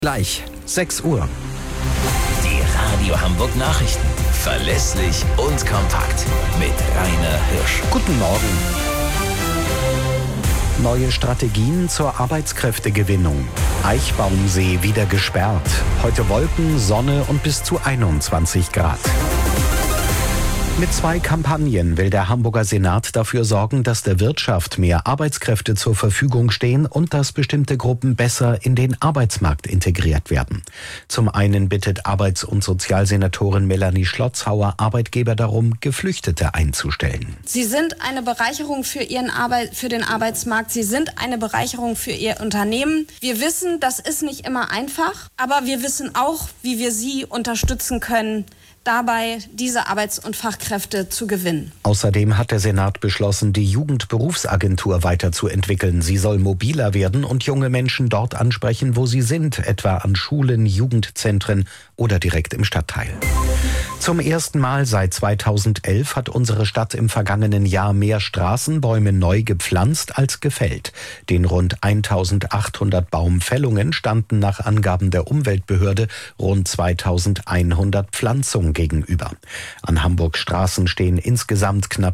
Gleich 6 Uhr. Die Radio Hamburg Nachrichten. Verlässlich und kompakt. Mit Rainer Hirsch. Guten Morgen. Neue Strategien zur Arbeitskräftegewinnung. Eichbaumsee wieder gesperrt. Heute Wolken, Sonne und bis zu 21 Grad. Mit 2 Kampagnen will der Hamburger Senat dafür sorgen, dass der Wirtschaft mehr Arbeitskräfte zur Verfügung stehen und dass bestimmte Gruppen besser in den Arbeitsmarkt integriert werden. Zum einen bittet Arbeits- und Sozialsenatorin Melanie Schlotzhauer Arbeitgeber darum, Geflüchtete einzustellen. Sie sind eine Bereicherung für den Arbeitsmarkt. Sie sind eine Bereicherung für Ihr Unternehmen. Wir wissen, das ist nicht immer einfach, aber wir wissen auch, wie wir Sie unterstützen können, dabei diese Arbeits- und Fachkräfte zu gewinnen. Außerdem hat der Senat beschlossen, die Jugendberufsagentur weiterzuentwickeln. Sie soll mobiler werden und junge Menschen dort ansprechen, wo sie sind, etwa an Schulen, Jugendzentren oder direkt im Stadtteil. Zum ersten Mal seit 2011 hat unsere Stadt im vergangenen Jahr mehr Straßenbäume neu gepflanzt als gefällt. Den rund 1800 Baumfällungen standen nach Angaben der Umweltbehörde rund 2100 Pflanzungen gegenüber. An Hamburgs Straßen stehen insgesamt knapp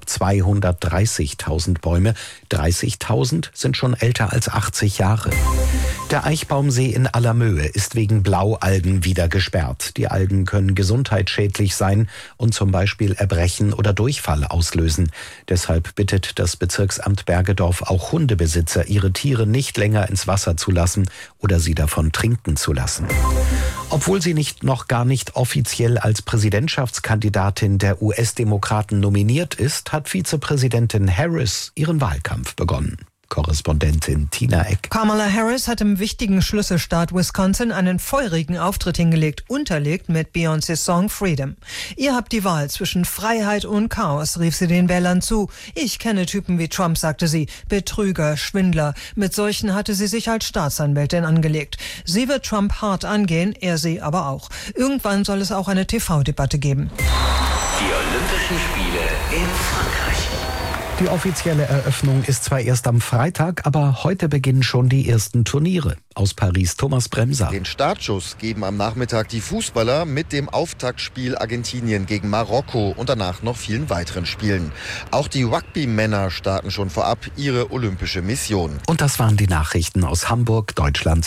230.000 Bäume. 30.000 sind schon älter als 80 Jahre. Der Eichbaumsee in Allermöhe ist wegen Blaualgen wieder gesperrt. Die Algen können gesundheitsschädlich sein und zum Beispiel Erbrechen oder Durchfall auslösen. Deshalb bittet das Bezirksamt Bergedorf auch Hundebesitzer, ihre Tiere nicht länger ins Wasser zu lassen oder sie davon trinken zu lassen. Obwohl sie noch gar nicht offiziell als Präsidentschaftskandidatin der US-Demokraten nominiert ist, hat Vizepräsidentin Harris ihren Wahlkampf begonnen. Korrespondentin Tina Eck. Kamala Harris hat im wichtigen Schlüsselstaat Wisconsin einen feurigen Auftritt hingelegt, unterlegt mit Beyoncés Song Freedom. Ihr habt die Wahl zwischen Freiheit und Chaos, rief sie den Wählern zu. Ich kenne Typen wie Trump, sagte sie. Betrüger, Schwindler. Mit solchen hatte sie sich als Staatsanwältin angelegt. Sie wird Trump hart angehen, er sie aber auch. Irgendwann soll es auch eine TV-Debatte geben. Die Olympischen Spiele in Frankreich. Die offizielle Eröffnung ist zwar erst am Freitag, aber heute beginnen schon die ersten Turniere. Aus Paris Thomas Bremser. Den Startschuss geben am Nachmittag die Fußballer mit dem Auftaktspiel Argentinien gegen Marokko und danach noch vielen weiteren Spielen. Auch die Rugby-Männer starten schon vorab ihre olympische Mission. Und das waren die Nachrichten aus Hamburg, Deutschland.